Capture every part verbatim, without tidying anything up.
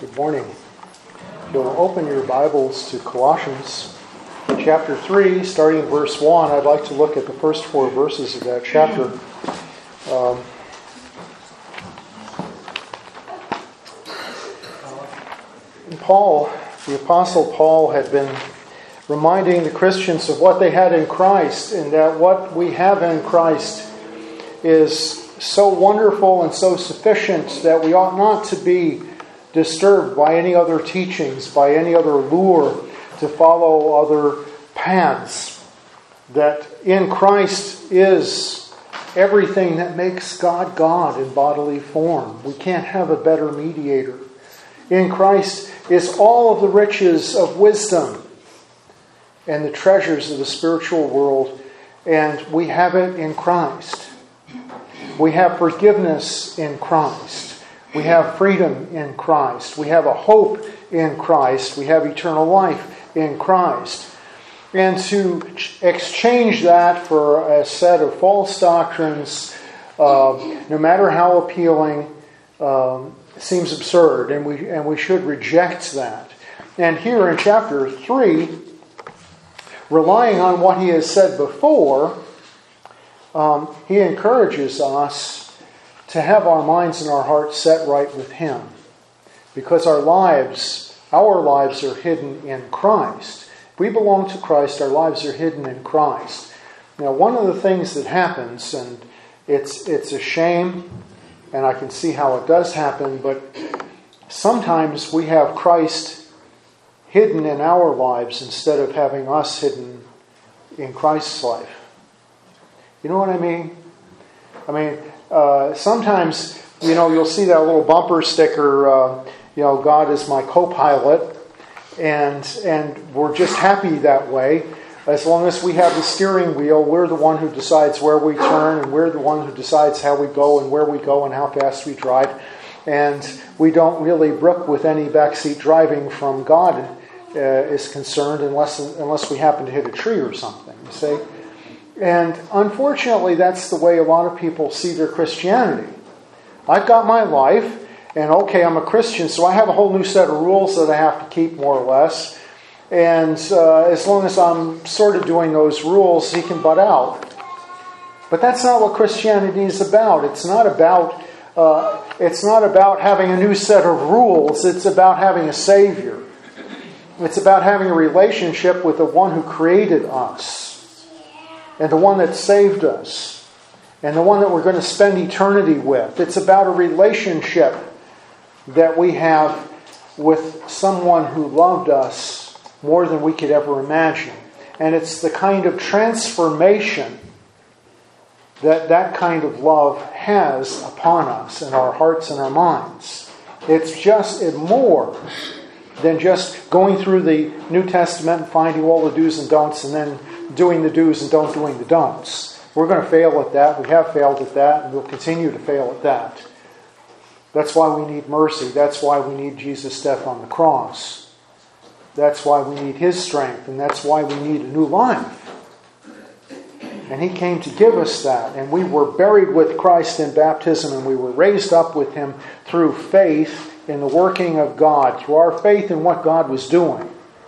Good morning. You'll open your Bibles to Colossians chapter three, starting in verse one. I'd like to look at the first four verses of that chapter. Um, Paul, the Apostle Paul, had been reminding the Christians of what they had in Christ, and that what we have in Christ is so wonderful and so sufficient that we ought not to be disturbed by any other teachings, by any other lure to follow other paths. That in Christ is everything that makes God God in bodily form. We can't have a better mediator. In Christ is all of the riches of wisdom and the treasures of the spiritual world, and we have it in Christ. We have forgiveness in Christ. We have freedom in Christ. We have a hope in Christ. We have eternal life in Christ. And to exchange that for a set of false doctrines, uh, no matter how appealing, um, seems absurd, and we and we should reject that. And here in chapter three, relying on what he has said before, um, he encourages us to have our minds and our hearts set right with Him. Because our lives, our lives are hidden in Christ. If we belong to Christ, our lives are hidden in Christ. Now, one of the things that happens, and it's it's a shame, and I can see how it does happen, but sometimes we have Christ hidden in our lives instead of having us hidden in Christ's life. You know what I mean? I mean, Uh, sometimes, you know, you'll see that little bumper sticker, uh, you know, God is my co-pilot, and and we're just happy that way. As long as we have the steering wheel, we're the one who decides where we turn, and we're the one who decides how we go and where we go and how fast we drive. And we don't really brook with any backseat driving from God uh, is concerned unless unless we happen to hit a tree or something, you see. And unfortunately, that's the way a lot of people see their Christianity. I've got my life, and okay, I'm a Christian, so I have a whole new set of rules that I have to keep, more or less. And uh, as long as I'm sort of doing those rules, He can butt out. But that's not what Christianity is about. It's not about uh, it's not about having a new set of rules. It's about having a Savior. It's about having a relationship with the one who created us, and the one that saved us, and the one that we're going to spend eternity with. It's about a relationship that we have with someone who loved us more than we could ever imagine. And it's the kind of transformation that that kind of love has upon us in our hearts and our minds. It's just more than just going through the New Testament and finding all the do's and don'ts and then doing the do's and don't doing the don'ts. We're going to fail at that. We have failed at that, and we'll continue to fail at that. That's why we need mercy. That's why we need Jesus' death on the cross. That's why we need His strength, and that's why we need a new life. And He came to give us that, and we were buried with Christ in baptism, and we were raised up with Him through faith in the working of God, through our faith in what God was doing.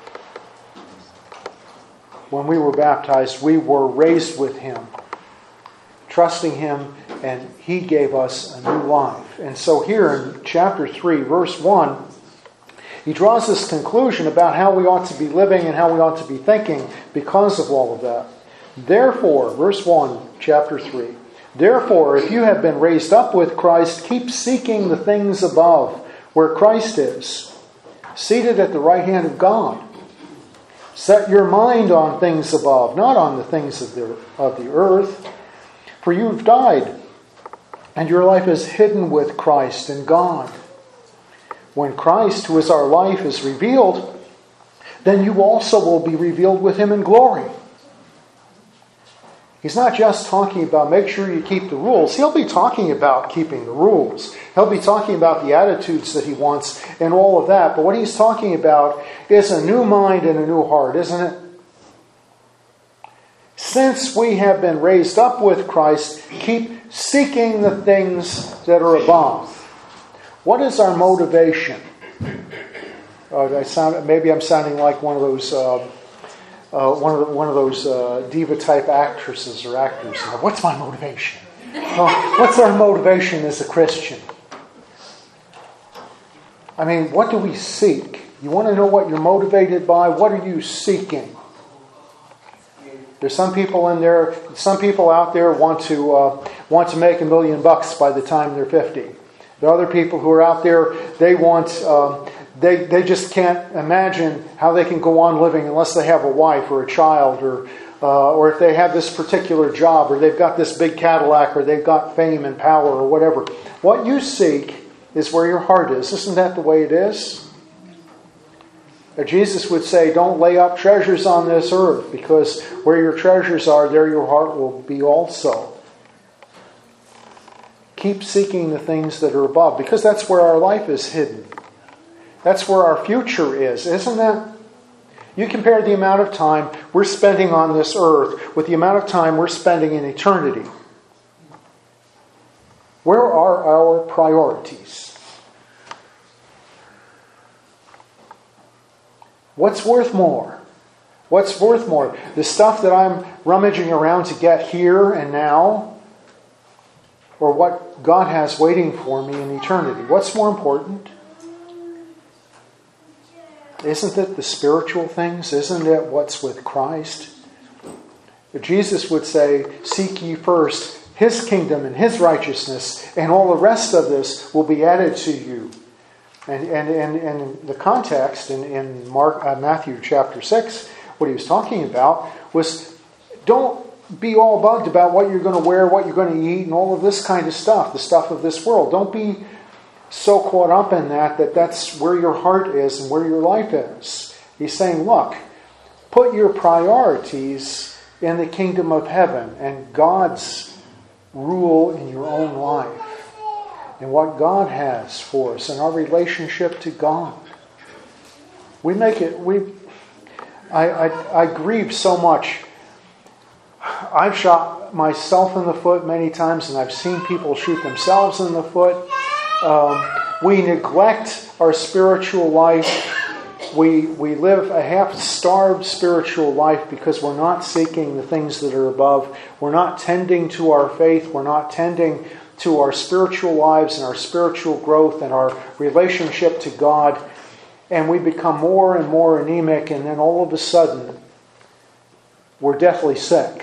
When we were baptized, we were raised with Him, trusting Him, and He gave us a new life. And so here in chapter three, verse one, he draws this conclusion about how we ought to be living and how we ought to be thinking because of all of that. Therefore, verse one, chapter three, therefore, if you have been raised up with Christ, keep seeking the things above, where Christ is, seated at the right hand of God. Set your mind on things above, not on the things of the, of the earth. For you've died, and your life is hidden with Christ in God. When Christ, who is our life, is revealed, then you also will be revealed with Him in glory. He's not just talking about make sure you keep the rules. He'll be talking about keeping the rules. He'll be talking about the attitudes that He wants and all of that. But what He's talking about is a new mind and a new heart, isn't it? Since we have been raised up with Christ, keep seeking the things that are above. What is our motivation? Uh, I sound maybe I'm sounding like one of those uh, uh, one of the, one of those uh, diva type actresses or actors. You know, what's my motivation? Well, what's our motivation as a Christian? I mean, what do we seek? You want to know what you're motivated by? What are you seeking? There's some people in there. Some people out there want to uh, want to make a million bucks by the time they're fifty. There are other people who are out there. They want. Um, they they just can't imagine how they can go on living unless they have a wife or a child, or uh, or if they have this particular job, or they've got this big Cadillac, or they've got fame and power, or whatever. What you seek is where your heart is. Isn't that the way it is? Jesus would say, don't lay up treasures on this earth, because where your treasures are, there your heart will be also. Keep seeking the things that are above, because that's where our life is hidden. That's where our future is, isn't that? You compare the amount of time we're spending on this earth with the amount of time we're spending in eternity. Where are our priorities? What's worth more? What's worth more? The stuff that I'm rummaging around to get here and now, or what God has waiting for me in eternity? What's more important? Isn't it the spiritual things? Isn't it what's with Christ? But Jesus would say, seek ye first His kingdom and His righteousness, and all the rest of this will be added to you. And and and, and the context in, in Mark uh, Matthew chapter six, what he was talking about was, don't be all bugged about what you're going to wear, what you're going to eat, and all of this kind of stuff, the stuff of this world. Don't be so caught up in that that that's where your heart is and where your life is. He's saying, look, put your priorities in the kingdom of heaven and God's rule in your own life. And what God has for us and our relationship to God. We make it, we, I, I, I grieve so much. I've shot myself in the foot many times, and I've seen people shoot themselves in the foot. Um, we neglect our spiritual life. We, we live a half-starved spiritual life because we're not seeking the things that are above. We're not tending to our faith. We're not tending to our spiritual lives and our spiritual growth and our relationship to God. And we become more and more anemic, and then all of a sudden, we're deathly sick.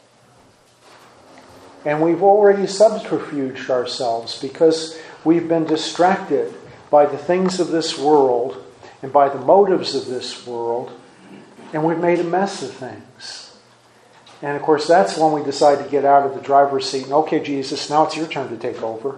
And we've already subterfuged ourselves because we've been distracted by the things of this world and by the motives of this world, and we've made a mess of things. And of course, that's when we decide to get out of the driver's seat and, okay, Jesus, now it's your turn to take over.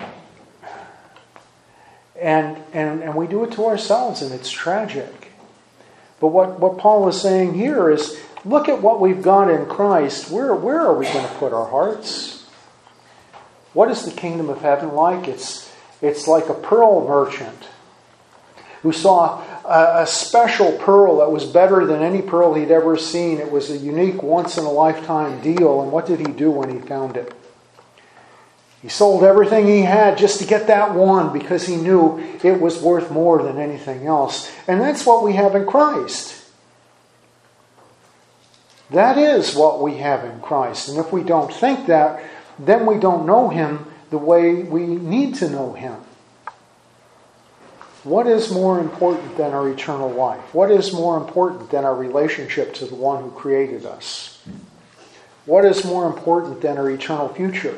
And and and we do it to ourselves, and it's tragic. But what, what Paul is saying here is, look at what we've got in Christ. Where, where are we going to put our hearts? What is the kingdom of heaven like? It's, it's like a pearl merchant who saw a, a special pearl that was better than any pearl he'd ever seen. It was a unique, once-in-a-lifetime deal. And what did he do when he found it? He sold everything he had just to get that one, because he knew it was worth more than anything else. And that's what we have in Christ. That is what we have in Christ. And if we don't think that, then we don't know Him the way we need to know Him. What is more important than our eternal life? What is more important than our relationship to the one who created us? What is more important than our eternal future?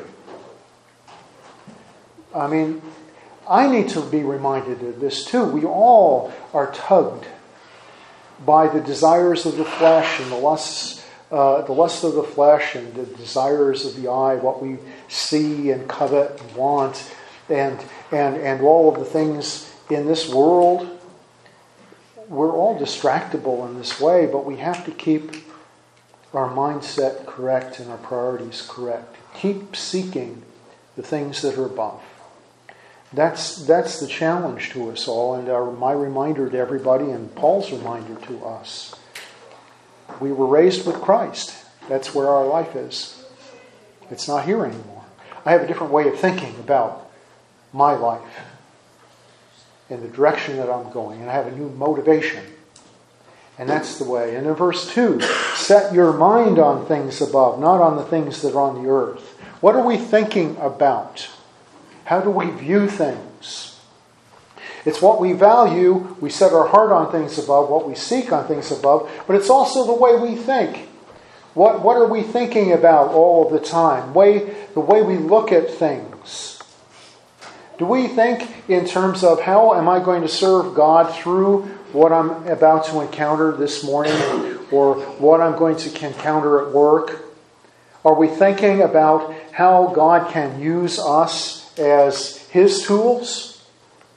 I mean, I need to be reminded of this too. We all are tugged by the desires of the flesh and the lusts, uh, the lust of the flesh and the desires of the eye, what we see and covet and want, and and and all of the things in this world. We're all distractible in this way, but we have to keep our mindset correct and our priorities correct. Keep seeking the things that are above. That's that's the challenge to us all, and our, my reminder to everybody, and Paul's reminder to us. We were raised with Christ. That's where our life is. It's not here anymore. I have a different way of thinking about my life. in the direction that I'm going, and I have a new motivation. And that's the way. And in verse two, set your mind on things above, not on the things that are on the earth. What are we thinking about? How do we view things? It's what we value. We set our heart on things above, what we seek on things above, but it's also the way we think. What, what are we thinking about all of the time? Way, the way we look at things. Do we think in terms of how am I going to serve God through what I'm about to encounter this morning, or what I'm going to encounter at work? Are we thinking about how God can use us as His tools?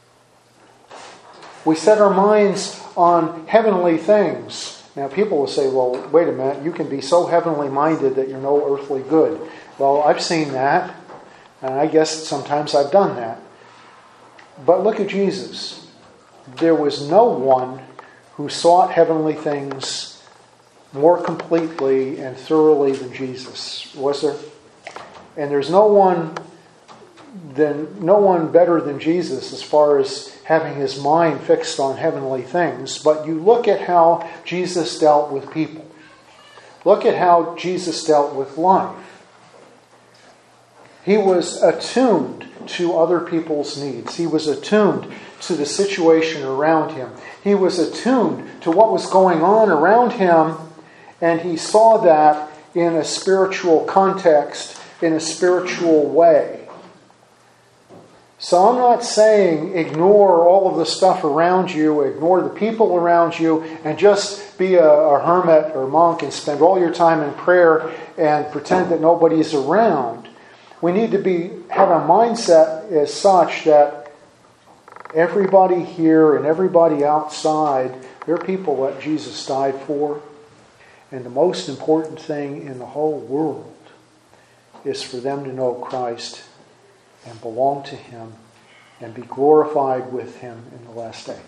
We set our minds on heavenly things. Now people will say, well, wait a minute, you can be so heavenly minded that you're no earthly good. Well, I've seen that, and I guess sometimes I've done that. But look at Jesus. There was no one who sought heavenly things more completely and thoroughly than Jesus, was there? And there's no one than no one better than Jesus as far as having his mind fixed on heavenly things. But you look at how Jesus dealt with people. Look at how Jesus dealt with life. He was attuned to other people's needs. He was attuned to the situation around him. He was attuned to what was going on around him, and he saw that in a spiritual context, in a spiritual way. So I'm not saying ignore all of the stuff around you, ignore the people around you, and just be a, a hermit or monk and spend all your time in prayer and pretend that nobody's around. We need to be have a mindset as such that everybody here and everybody outside, they're people that Jesus died for. And the most important thing in the whole world is for them to know Christ and belong to Him and be glorified with Him in the last day.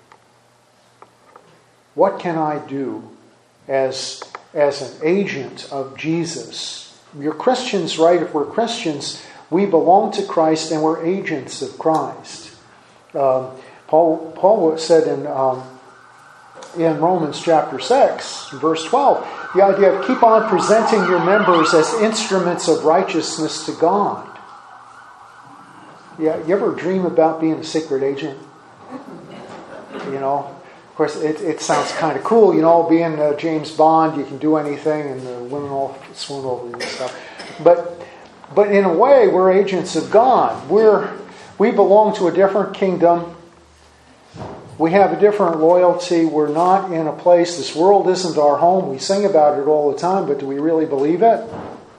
What can I do as, as an agent of Jesus? You're Christians, right? If we're Christians, we belong to Christ and we're agents of Christ. Um, Paul, Paul said in, um, in Romans chapter six, verse twelve, the idea of keep on presenting your members as instruments of righteousness to God. Yeah, you ever dream about being a secret agent? You know, of course, it, it sounds kind of cool. You know, being uh, James Bond, you can do anything, and the women all swoon over you and stuff. But, but in a way, we're agents of God. We're we belong to a different kingdom. We have a different loyalty. We're not in a place. This world isn't our home. We sing about it all the time, but do we really believe it?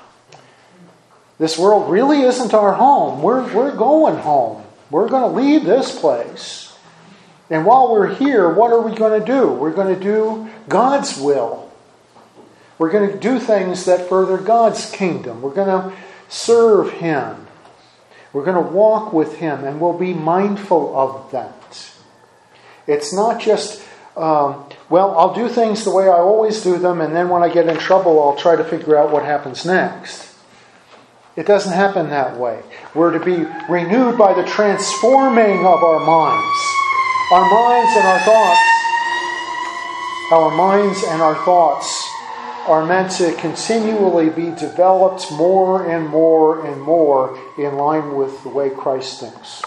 This world really isn't our home. We're, we're going home. We're going to leave this place. And while we're here, what are we going to do? We're going to do God's will. We're going to do things that further God's kingdom. We're going to serve Him. We're going to walk with Him, and we'll be mindful of that. It's not just, um, well, I'll do things the way I always do them, and then when I get in trouble, I'll try to figure out what happens next. It doesn't happen that way. We're to be renewed by the transforming of our minds. Our minds and our thoughts, our minds and our thoughts are meant to continually be developed more and more and more in line with the way Christ thinks.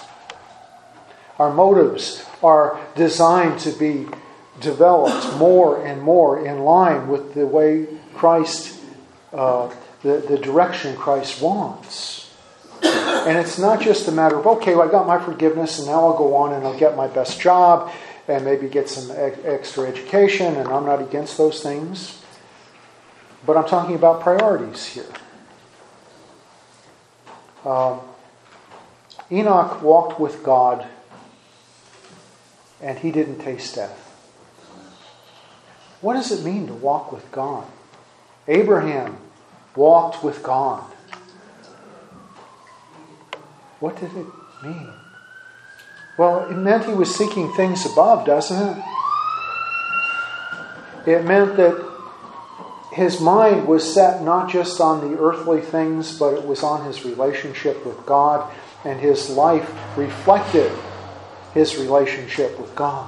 Our motives are designed to be developed more and more in line with the way Christ, uh, the, the direction Christ wants. And it's not just a matter of, okay, well, I got my forgiveness and now I'll go on and I'll get my best job and maybe get some ex- extra education, and I'm not against those things. But I'm talking about priorities here. Um, Enoch walked with God and he didn't taste death. What does it mean to walk with God? Abraham walked with God. What did it mean? Well, it meant he was seeking things above, doesn't it? It meant that his mind was set not just on the earthly things, but it was on his relationship with God, and his life reflected his relationship with God.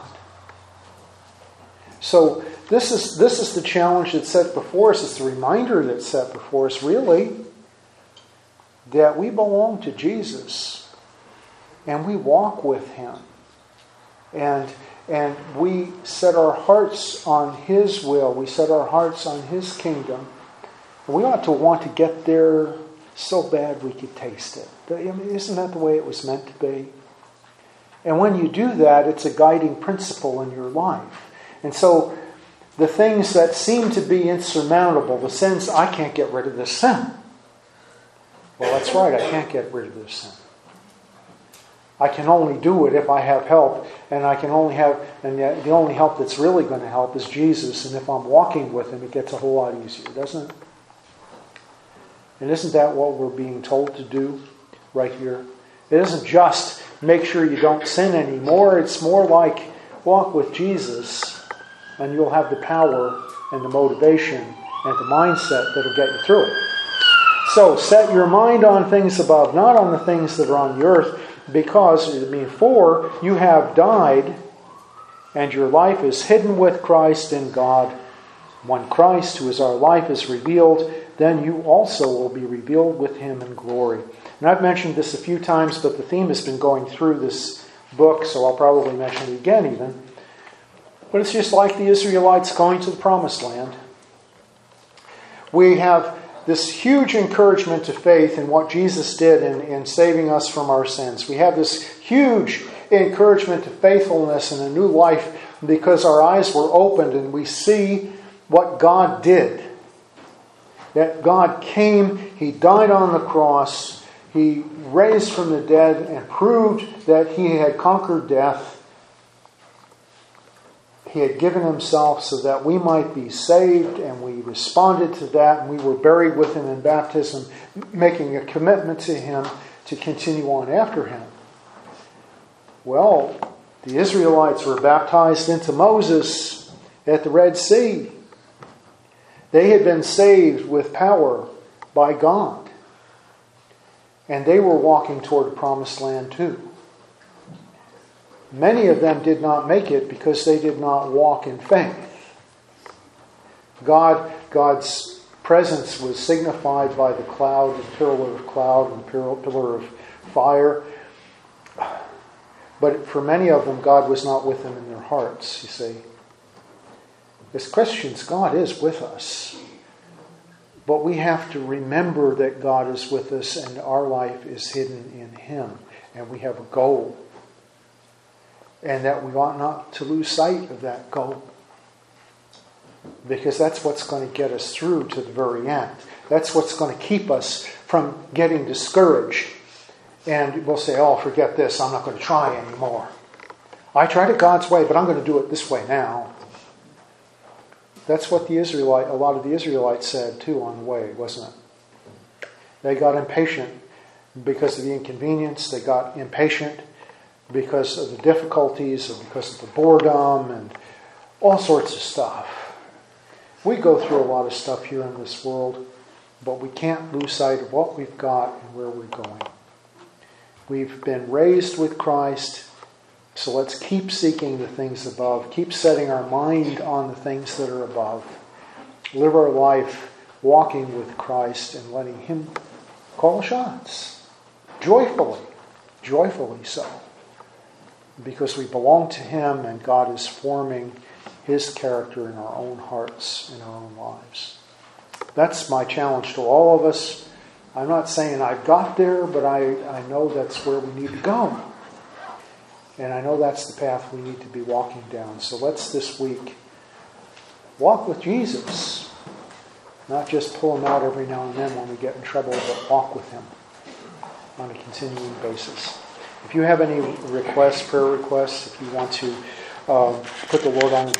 So this is this is the challenge that's set before us. It's the reminder that's set before us, really, that we belong to Jesus and we walk with him. And, and we set our hearts on his will. We set our hearts on his kingdom. And we ought to want to get there so bad we could taste it. I mean, isn't that the way it was meant to be? And when you do that, it's a guiding principle in your life. And so the things that seem to be insurmountable, the sins, I can't get rid of this sin. Well, that's right, I can't get rid of this sin. I can only do it if I have help, and I can only have, and the only help that's really going to help is Jesus, and if I'm walking with him, it gets a whole lot easier, doesn't it? And isn't that what we're being told to do right here? It isn't just make sure you don't sin anymore. It's more like walk with Jesus, and you'll have the power and the motivation and the mindset that'll get you through it. So set your mind on things above, not on the things that are on the earth, because, I mean, for you have died, and your life is hidden with Christ in God. When Christ, who is our life, is revealed, then you also will be revealed with him in glory. And I've mentioned this a few times, but the theme has been going through this book, so I'll probably mention it again even. But it's just like the Israelites going to the Promised Land. We have this huge encouragement to faith in what Jesus did in, in saving us from our sins. We have this huge encouragement to faithfulness and a new life because our eyes were opened and we see what God did. That God came, he died on the cross, he raised from the dead and proved that he had conquered death. He had given himself so that we might be saved, and we responded to that, and we were buried with him in baptism, making a commitment to him to continue on after him. Well, the Israelites were baptized into Moses at the Red Sea. They had been saved with power by God. And they were walking toward the Promised Land too. Many of them did not make it because they did not walk in faith. God, God's presence was signified by the cloud, the pillar of cloud and the pillar of fire. But for many of them, God was not with them in their hearts, you see. As Christians, God is with us. But we have to remember that God is with us and our life is hidden in him. And we have a goal. And that we ought not to lose sight of that goal. Because that's what's going to get us through to the very end. That's what's going to keep us from getting discouraged. And we'll say, oh, forget this, I'm not going to try anymore. I tried it God's way, but I'm going to do it this way now. That's what the Israelite, a lot of the Israelites said too on the way, wasn't it? They got impatient because of the inconvenience. They got impatient because of the difficulties, or because of the boredom, and all sorts of stuff. We go through a lot of stuff here in this world, but we can't lose sight of what we've got and where we're going. We've been raised with Christ, so let's keep seeking the things above. Keep setting our mind on the things that are above. Live our life walking with Christ and letting him call shots. Joyfully. Joyfully so. Because we belong to him and God is forming his character in our own hearts, in our own lives. That's my challenge to all of us. I'm not saying I've got there, but I, I know that's where we need to go. And I know that's the path we need to be walking down. So let's this week walk with Jesus. Not just pull him out every now and then when we get in trouble, but walk with him on a continuing basis. If you have any requests, prayer requests, if you want to uh, put the Lord on